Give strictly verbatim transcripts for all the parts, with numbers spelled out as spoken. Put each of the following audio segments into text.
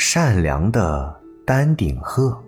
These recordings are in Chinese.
善良的丹顶鹤。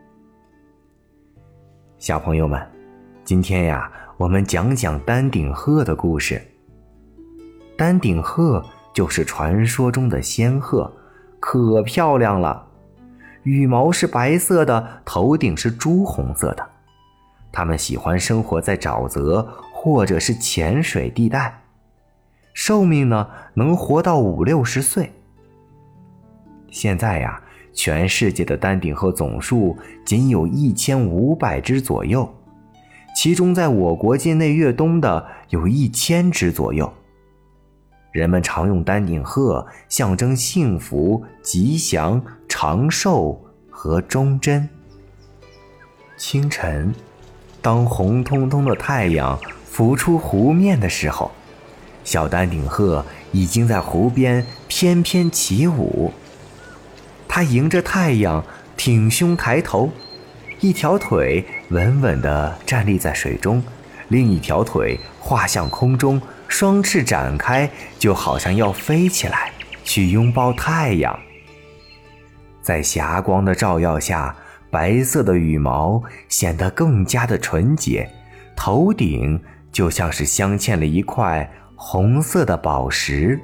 小朋友们，今天呀，我们讲讲丹顶鹤的故事。丹顶鹤就是传说中的仙鹤，可漂亮了。羽毛是白色的，头顶是朱红色的。它们喜欢生活在沼泽或者是浅水地带，寿命呢能活到五六十岁。现在呀，全世界的丹顶鹤总数仅有一千五百只左右，其中在我国境内越冬的有一千只左右。人们常用丹顶鹤象征幸福、吉祥、长寿和忠贞。清晨，当红彤彤的太阳浮出湖面的时候，小丹顶鹤已经在湖边翩翩起舞。它迎着太阳挺胸抬头，一条腿稳稳地站立在水中，另一条腿画向空中，双翅展开，就好像要飞起来去拥抱太阳。在霞光的照耀下，白色的羽毛显得更加的纯洁，头顶就像是镶嵌了一块红色的宝石。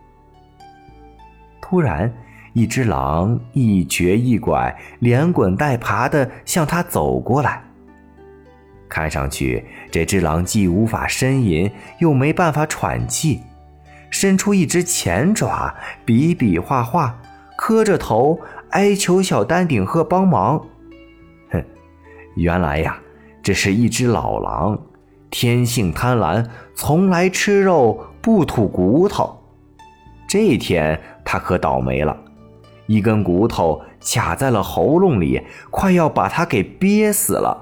突然，一只狼一瘸一拐，连滚带爬地向它走过来。看上去，这只狼既无法呻吟，又没办法喘气，伸出一只前爪，比比划划，磕着头哀求小丹顶鹤帮忙。哼，原来呀，这是一只老狼，天性贪婪，从来吃肉不吐骨头。这一天它可倒霉了，一根骨头卡在了喉咙里，快要把它给憋死了。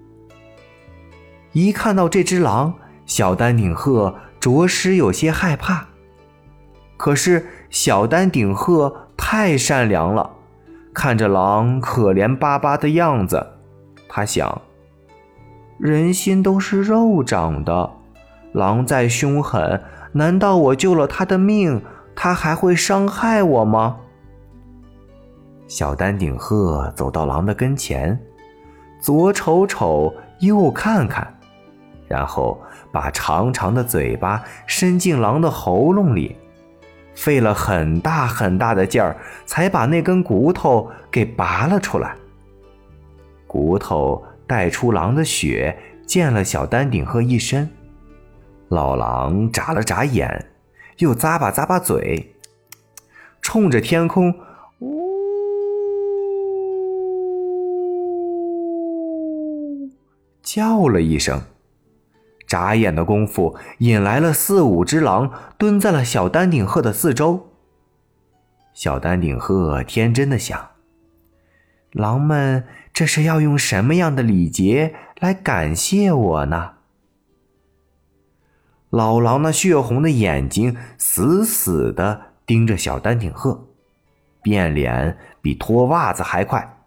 一看到这只狼，小丹顶鹤着实有些害怕。可是小丹顶鹤太善良了，看着狼可怜巴巴的样子，他想，人心都是肉长的，狼再凶狠，难道我救了他的命，他还会伤害我吗？小丹顶鹤走到狼的跟前，左瞅瞅，右看看，然后把长长的嘴巴伸进狼的喉咙里，费了很大很大的劲儿，才把那根骨头给拔了出来。骨头带出狼的血，溅了小丹顶鹤一身。老狼眨了眨眼，又咂巴咂巴嘴，冲着天空呜叫了一声。眨眼的功夫，引来了四五只狼，蹲在了小丹顶鹤的四周。小丹顶鹤天真的想，狼们这是要用什么样的礼节来感谢我呢？老狼那血红的眼睛死死地盯着小丹顶鹤，变脸比脱袜子还快。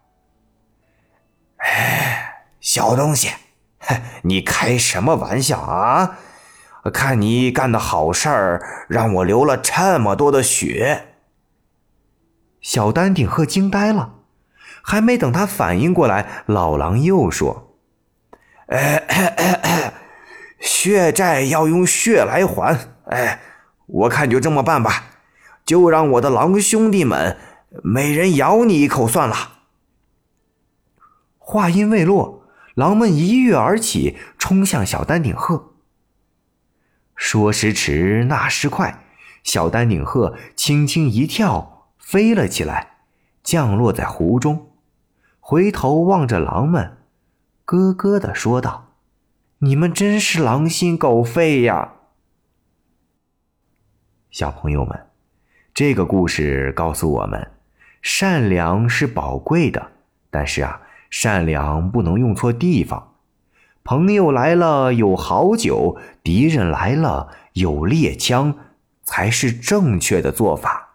哎，小东西，你开什么玩笑啊？看你干的好事儿，让我流了这么多的血。小丹顶鹤惊呆了，还没等他反应过来，老狼又说，哎哎哎哎，血债要用血来还，哎，我看就这么办吧，就让我的狼兄弟们每人咬你一口算了。话音未落，狼们一跃而起，冲向小丹顶鹤。说时迟，那时快，小丹顶鹤轻轻一跳，飞了起来，降落在湖中，回头望着狼们，咯咯地说道，你们真是狼心狗肺呀！小朋友们，这个故事告诉我们，善良是宝贵的，但是啊，善良不能用错地方。朋友来了有好酒，敌人来了有猎枪，才是正确的做法。